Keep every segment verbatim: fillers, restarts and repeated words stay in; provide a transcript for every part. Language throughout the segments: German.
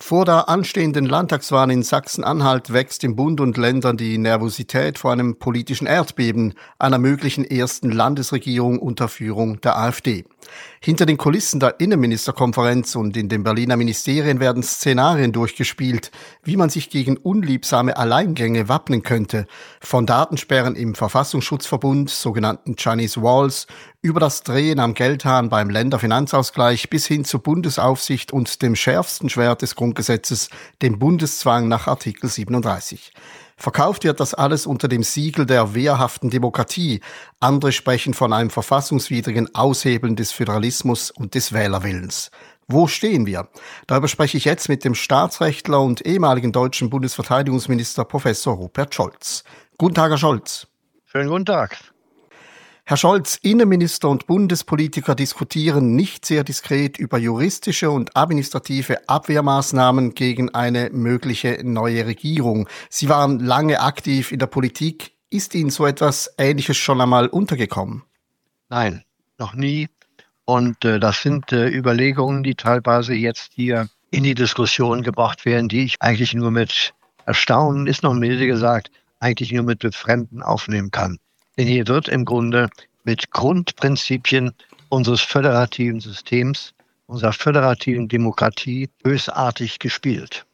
Vor der anstehenden Landtagswahl in Sachsen-Anhalt wächst im Bund und Ländern die Nervosität vor einem politischen Erdbeben, einer möglichen ersten Landesregierung unter Führung der AfD. Hinter den Kulissen der Innenministerkonferenz und in den Berliner Ministerien werden Szenarien durchgespielt, wie man sich gegen unliebsame Alleingänge wappnen könnte. Von Datensperren im Verfassungsschutzverbund, sogenannten Chinese Walls, über das Drehen am Geldhahn beim Länderfinanzausgleich bis hin zur Bundesaufsicht und dem schärfsten Schwert des Grundgesetzes, dem Bundeszwang nach Artikel siebenunddreißig. Verkauft wird das alles unter dem Siegel der wehrhaften Demokratie. Andere sprechen von einem verfassungswidrigen Aushebeln des Föderalismus und des Wählerwillens. Wo stehen wir? Darüber spreche ich jetzt mit dem Staatsrechtler und ehemaligen deutschen Bundesverteidigungsminister Professor Rupert Scholz. Guten Tag, Herr Scholz. Schönen guten Tag. Herr Scholz, Innenminister und Bundespolitiker diskutieren nicht sehr diskret über juristische und administrative Abwehrmaßnahmen gegen eine mögliche neue Regierung. Sie waren lange aktiv in der Politik. Ist Ihnen so etwas Ähnliches schon einmal untergekommen? Nein, noch nie. Und äh, das sind äh, Überlegungen, die teilweise jetzt hier in die Diskussion gebracht werden, die ich eigentlich nur mit Erstaunen, ist noch milde gesagt, eigentlich nur mit Befremden aufnehmen kann. Denn hier wird im Grunde mit Grundprinzipien unseres föderativen Systems, unserer föderativen Demokratie bösartig gespielt.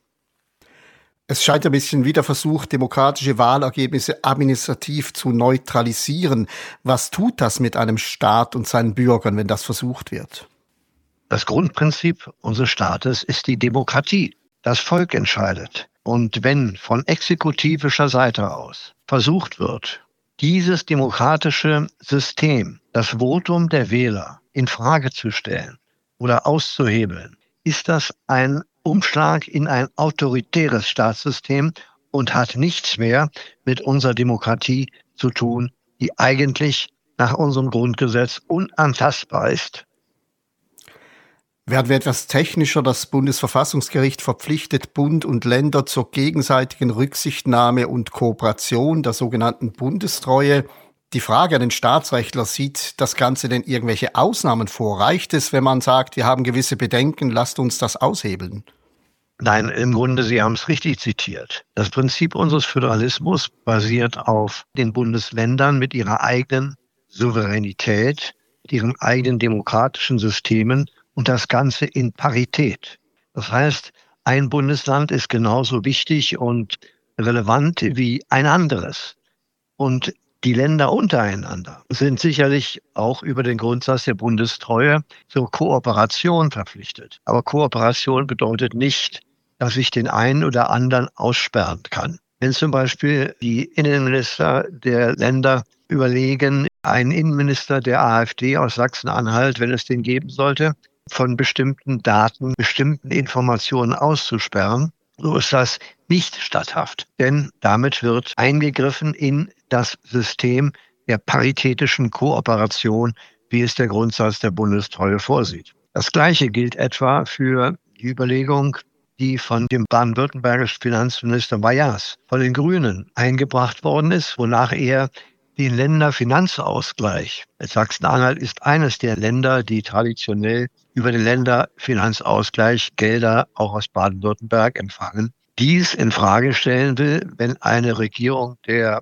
Es scheint ein bisschen wie der Versuch, demokratische Wahlergebnisse administrativ zu neutralisieren. Was tut das mit einem Staat und seinen Bürgern, wenn das versucht wird? Das Grundprinzip unseres Staates ist die Demokratie. Das Volk entscheidet. Und wenn von exekutivischer Seite aus versucht wird, dieses demokratische System, das Votum der Wähler, in Frage zu stellen oder auszuhebeln, ist das ein Umschlag in ein autoritäres Staatssystem und hat nichts mehr mit unserer Demokratie zu tun, die eigentlich nach unserem Grundgesetz unantastbar ist. Werden wir etwas technischer, das Bundesverfassungsgericht verpflichtet Bund und Länder zur gegenseitigen Rücksichtnahme und Kooperation, der sogenannten Bundestreue. Die Frage an den Staatsrechtler, sieht das Ganze denn irgendwelche Ausnahmen vor? Reicht es, wenn man sagt, wir haben gewisse Bedenken, lasst uns das aushebeln? Nein, im Grunde, Sie haben es richtig zitiert. Das Prinzip unseres Föderalismus basiert auf den Bundesländern mit ihrer eigenen Souveränität, mit ihren eigenen demokratischen Systemen, und das Ganze in Parität. Das heißt, ein Bundesland ist genauso wichtig und relevant wie ein anderes. Und die Länder untereinander sind sicherlich auch über den Grundsatz der Bundestreue zur Kooperation verpflichtet. Aber Kooperation bedeutet nicht, dass ich den einen oder anderen aussperren kann. Wenn zum Beispiel die Innenminister der Länder überlegen, einen Innenminister der AfD aus Sachsen-Anhalt, wenn es den geben sollte, von bestimmten Daten, bestimmten Informationen auszusperren, so ist das nicht statthaft. Denn damit wird eingegriffen in das System der paritätischen Kooperation, wie es der Grundsatz der Bundestreue vorsieht. Das Gleiche gilt etwa für die Überlegung, die von dem baden-württembergischen Finanzminister Meyers von den Grünen eingebracht worden ist, wonach er den Länderfinanzausgleich. Sachsen-Anhalt ist eines der Länder, die traditionell über den Länderfinanzausgleich Gelder auch aus Baden-Württemberg empfangen. Dies in Frage stellen will, wenn eine Regierung der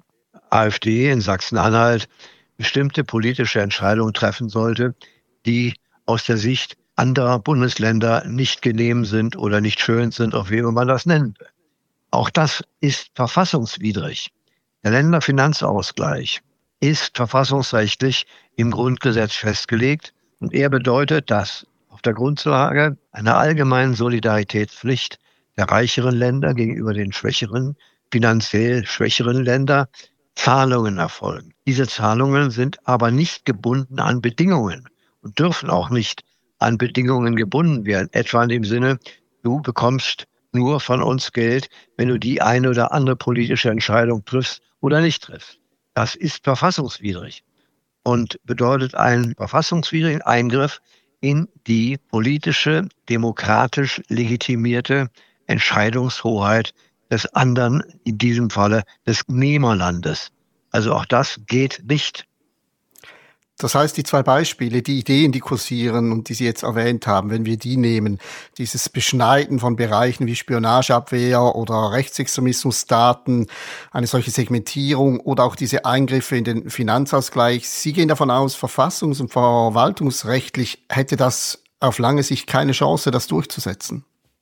AfD in Sachsen-Anhalt bestimmte politische Entscheidungen treffen sollte, die aus der Sicht anderer Bundesländer nicht genehm sind oder nicht schön sind, auf wie man das nennen will. Auch das ist verfassungswidrig. Der Länderfinanzausgleich ist verfassungsrechtlich im Grundgesetz festgelegt und er bedeutet, dass auf der Grundlage einer allgemeinen Solidaritätspflicht der reicheren Länder gegenüber den schwächeren, finanziell schwächeren Ländern Zahlungen erfolgen. Diese Zahlungen sind aber nicht gebunden an Bedingungen und dürfen auch nicht an Bedingungen gebunden werden, etwa in dem Sinne, du bekommst nur von uns Geld, wenn du die eine oder andere politische Entscheidung triffst oder nicht triffst. Das ist verfassungswidrig und bedeutet einen verfassungswidrigen Eingriff in die politische, demokratisch legitimierte Entscheidungshoheit des anderen, in diesem Falle des Nehmerlandes. Also auch das geht nicht. Das heißt, die zwei Beispiele, die Ideen, die kursieren und die Sie jetzt erwähnt haben, wenn wir die nehmen, dieses Beschneiden von Bereichen wie Spionageabwehr oder Rechtsextremismusdaten, eine solche Segmentierung oder auch diese Eingriffe in den Finanzausgleich. Sie gehen davon aus, verfassungs- und verwaltungsrechtlich hätte das auf lange Sicht keine Chance, das durchzusetzen.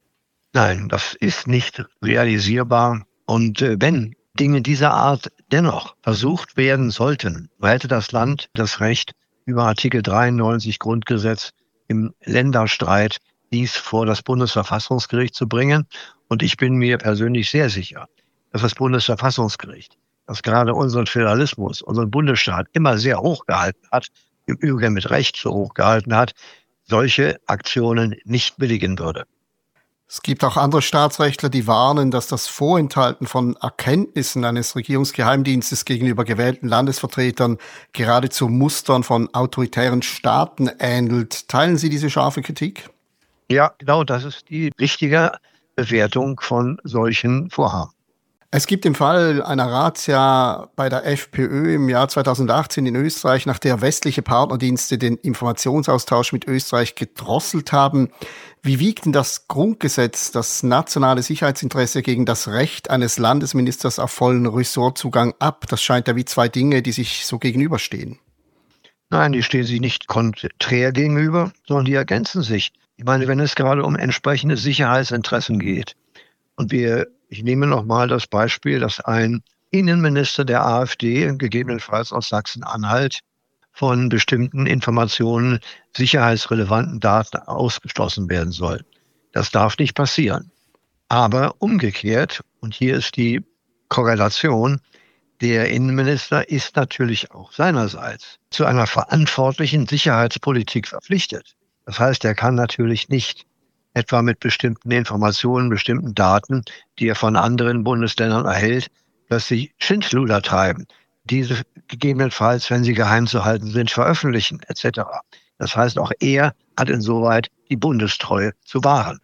Nein, das ist nicht realisierbar. Und äh, wenn Dinge dieser Art dennoch versucht werden sollten, so hätte das Land das Recht, über Artikel dreiundneunzig Grundgesetz im Länderstreit dies vor das Bundesverfassungsgericht zu bringen. Und ich bin mir persönlich sehr sicher, dass das Bundesverfassungsgericht, das gerade unseren Föderalismus, unseren Bundesstaat immer sehr hoch gehalten hat, im Übrigen mit Recht so hoch gehalten hat, solche Aktionen nicht billigen würde. Es gibt auch andere Staatsrechtler, die warnen, dass das Vorenthalten von Erkenntnissen eines Regierungsgeheimdienstes gegenüber gewählten Landesvertretern geradezu Mustern von autoritären Staaten ähnelt. Teilen Sie diese scharfe Kritik? Ja, genau, das ist die richtige Bewertung von solchen Vorhaben. Es gibt im Fall einer Razzia bei der FPÖ im Jahr zweitausendachtzehn in Österreich, nach der westliche Partnerdienste den Informationsaustausch mit Österreich gedrosselt haben. Wie wiegt denn das Grundgesetz das nationale Sicherheitsinteresse gegen das Recht eines Landesministers auf vollen Ressortzugang ab? Das scheint ja wie zwei Dinge, die sich so gegenüberstehen. Nein, die stehen sich nicht konträr gegenüber, sondern die ergänzen sich. Ich meine, wenn es gerade um entsprechende Sicherheitsinteressen geht und wir Ich nehme nochmal das Beispiel, dass ein Innenminister der AfD, gegebenenfalls aus Sachsen-Anhalt, von bestimmten Informationen, sicherheitsrelevanten Daten ausgeschlossen werden soll. Das darf nicht passieren. Aber umgekehrt, und hier ist die Korrelation, der Innenminister ist natürlich auch seinerseits zu einer verantwortlichen Sicherheitspolitik verpflichtet. Das heißt, er kann natürlich nicht etwa mit bestimmten Informationen, bestimmten Daten, die er von anderen Bundesländern erhält, plötzlich Schindluder treiben, diese gegebenenfalls, wenn sie geheim zu halten sind, veröffentlichen et cetera. Das heißt, auch er hat insoweit die Bundestreue zu wahren.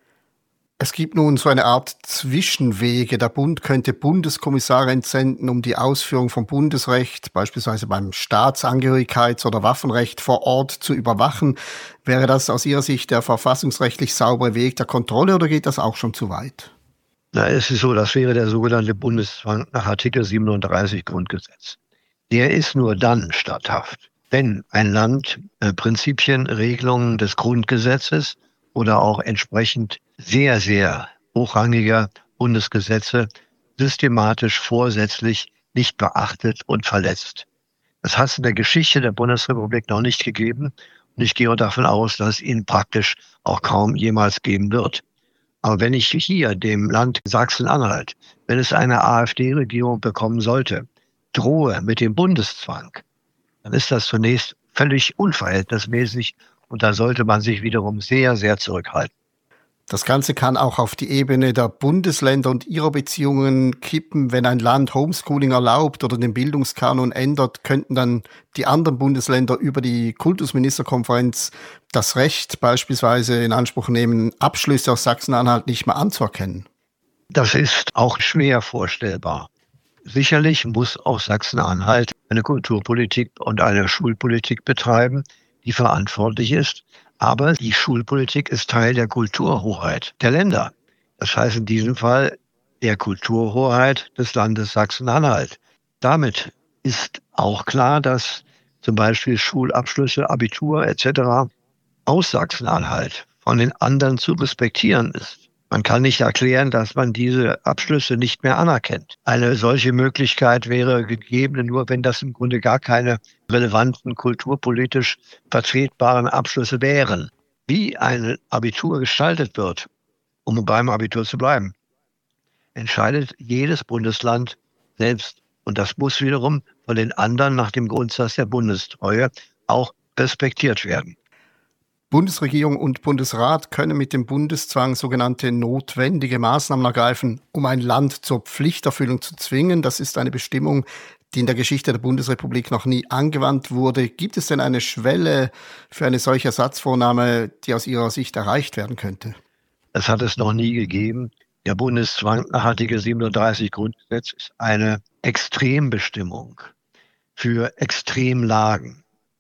Es gibt nun so eine Art Zwischenwege. Der Bund könnte Bundeskommissare entsenden, um die Ausführung von Bundesrecht, beispielsweise beim Staatsangehörigkeits- oder Waffenrecht vor Ort zu überwachen. Wäre das aus Ihrer Sicht der verfassungsrechtlich saubere Weg der Kontrolle oder geht das auch schon zu weit? Na, es ist so, das wäre der sogenannte Bundeszwang nach Artikel siebenunddreißig Grundgesetz. Der ist nur dann statthaft, wenn ein Land äh, Prinzipien, Regelungen des Grundgesetzes oder auch entsprechend sehr, sehr hochrangiger Bundesgesetze systematisch vorsätzlich nicht beachtet und verletzt. Das hat es in der Geschichte der Bundesrepublik noch nicht gegeben und ich gehe davon aus, dass es ihn praktisch auch kaum jemals geben wird. Aber wenn ich hier dem Land Sachsen-Anhalt, wenn es eine AfD-Regierung bekommen sollte, drohe mit dem Bundeszwang, dann ist das zunächst völlig unverhältnismäßig und da sollte man sich wiederum sehr, sehr zurückhalten. Das Ganze kann auch auf die Ebene der Bundesländer und ihrer Beziehungen kippen. Wenn ein Land Homeschooling erlaubt oder den Bildungskanon ändert, könnten dann die anderen Bundesländer über die Kultusministerkonferenz das Recht beispielsweise in Anspruch nehmen, Abschlüsse aus Sachsen-Anhalt nicht mehr anzuerkennen. Das ist auch schwer vorstellbar. Sicherlich muss auch Sachsen-Anhalt eine Kulturpolitik und eine Schulpolitik betreiben, die verantwortlich ist. Aber die Schulpolitik ist Teil der Kulturhoheit der Länder. Das heißt in diesem Fall der Kulturhoheit des Landes Sachsen-Anhalt. Damit ist auch klar, dass zum Beispiel Schulabschlüsse, Abitur et cetera aus Sachsen-Anhalt von den anderen zu respektieren ist. Man kann nicht erklären, dass man diese Abschlüsse nicht mehr anerkennt. Eine solche Möglichkeit wäre gegeben, nur wenn das im Grunde gar keine relevanten, kulturpolitisch vertretbaren Abschlüsse wären. Wie ein Abitur gestaltet wird, um beim Abitur zu bleiben, entscheidet jedes Bundesland selbst. Und das muss wiederum von den anderen nach dem Grundsatz der Bundestreue auch respektiert werden. Bundesregierung und Bundesrat können mit dem Bundeszwang sogenannte notwendige Maßnahmen ergreifen, um ein Land zur Pflichterfüllung zu zwingen. Das ist eine Bestimmung, die in der Geschichte der Bundesrepublik noch nie angewandt wurde. Gibt es denn eine Schwelle für eine solche Ersatzvornahme, die aus Ihrer Sicht erreicht werden könnte? Das hat es noch nie gegeben. Der Bundeszwang nach Artikel siebenunddreißig Grundgesetz ist eine Extrembestimmung für Extremlagen.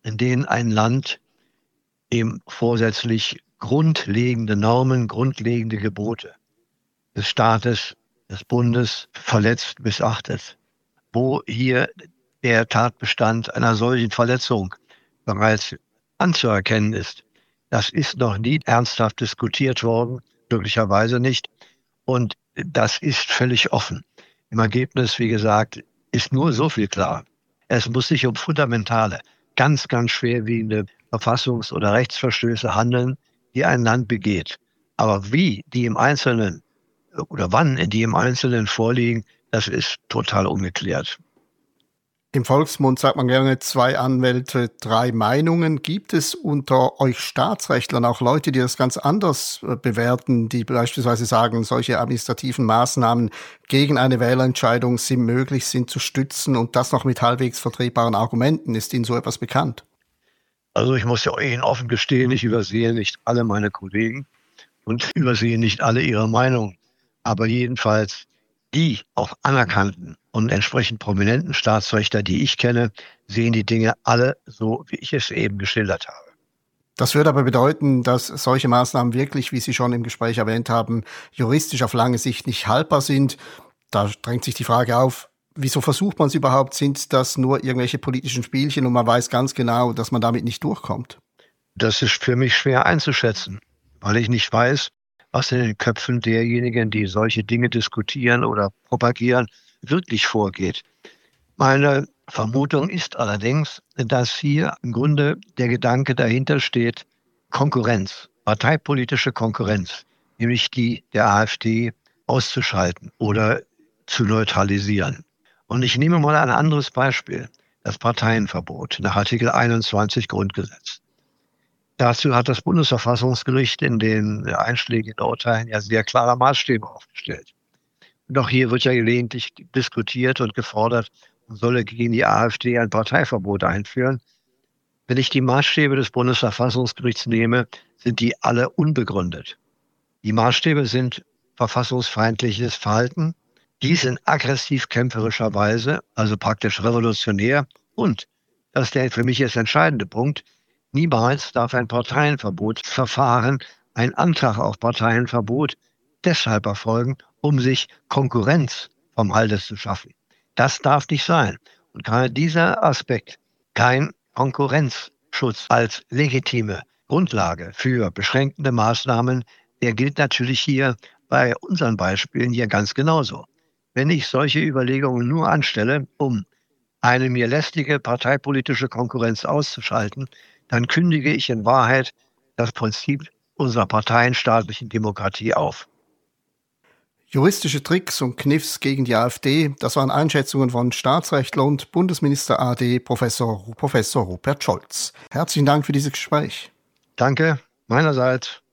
in denen ein Land eben vorsätzlich grundlegende Normen, grundlegende Gebote des Staates, des Bundes verletzt, missachtet. Wo hier der Tatbestand einer solchen Verletzung bereits anzuerkennen ist, das ist noch nie ernsthaft diskutiert worden, glücklicherweise nicht. Und das ist völlig offen. Im Ergebnis, wie gesagt, ist nur so viel klar. Es muss sich um fundamentale, ganz, ganz schwerwiegende Verfassungs- oder Rechtsverstöße handeln, die ein Land begeht. Aber wie die im Einzelnen oder wann die im Einzelnen vorliegen, das ist total ungeklärt. Im Volksmund sagt man gerne zwei Anwälte, drei Meinungen. Gibt es unter euch Staatsrechtlern auch Leute, die das ganz anders bewerten, die beispielsweise sagen, solche administrativen Maßnahmen gegen eine Wählerentscheidung sind möglich, sind zu stützen und das noch mit halbwegs vertretbaren Argumenten? Ist Ihnen so etwas bekannt? Also ich muss ja Ihnen offen gestehen, ich übersehe nicht alle meine Kollegen und übersehe nicht alle ihre Meinung. Aber jedenfalls die auch anerkannten und entsprechend prominenten Staatsrechtler, die ich kenne, sehen die Dinge alle so, wie ich es eben geschildert habe. Das würde aber bedeuten, dass solche Maßnahmen wirklich, wie Sie schon im Gespräch erwähnt haben, juristisch auf lange Sicht nicht haltbar sind. Da drängt sich die Frage auf, wieso versucht man es überhaupt? Sind das nur irgendwelche politischen Spielchen und man weiß ganz genau, dass man damit nicht durchkommt? Das ist für mich schwer einzuschätzen, weil ich nicht weiß, was in den Köpfen derjenigen, die solche Dinge diskutieren oder propagieren, wirklich vorgeht. Meine Vermutung ist allerdings, dass hier im Grunde der Gedanke dahinter steht, Konkurrenz, parteipolitische Konkurrenz, nämlich die der AfD auszuschalten oder zu neutralisieren. Und ich nehme mal ein anderes Beispiel, das Parteienverbot nach Artikel einundzwanzig Grundgesetz. Dazu hat das Bundesverfassungsgericht in den einschlägigen Urteilen ja sehr klare Maßstäbe aufgestellt. Und auch hier wird ja gelegentlich diskutiert und gefordert, man solle gegen die AfD ein Parteiverbot einführen. Wenn ich die Maßstäbe des Bundesverfassungsgerichts nehme, sind die alle unbegründet. Die Maßstäbe sind verfassungsfeindliches Verhalten, dies in aggressiv-kämpferischer Weise, also praktisch revolutionär. Und, das ist der für mich jetzt entscheidende Punkt, niemals darf ein Parteienverbotsverfahren, ein Antrag auf Parteienverbot deshalb erfolgen, um sich Konkurrenz vom Halse zu schaffen. Das darf nicht sein. Und gerade dieser Aspekt, kein Konkurrenzschutz als legitime Grundlage für beschränkende Maßnahmen, der gilt natürlich hier bei unseren Beispielen hier ganz genauso. Wenn ich solche Überlegungen nur anstelle, um eine mir lästige parteipolitische Konkurrenz auszuschalten, dann kündige ich in Wahrheit das Prinzip unserer parteienstaatlichen Demokratie auf. Juristische Tricks und Kniffs gegen die AfD, das waren Einschätzungen von Staatsrechtler und Bundesminister A D Professor, Professor Rupert Scholz. Herzlichen Dank für dieses Gespräch. Danke, meinerseits.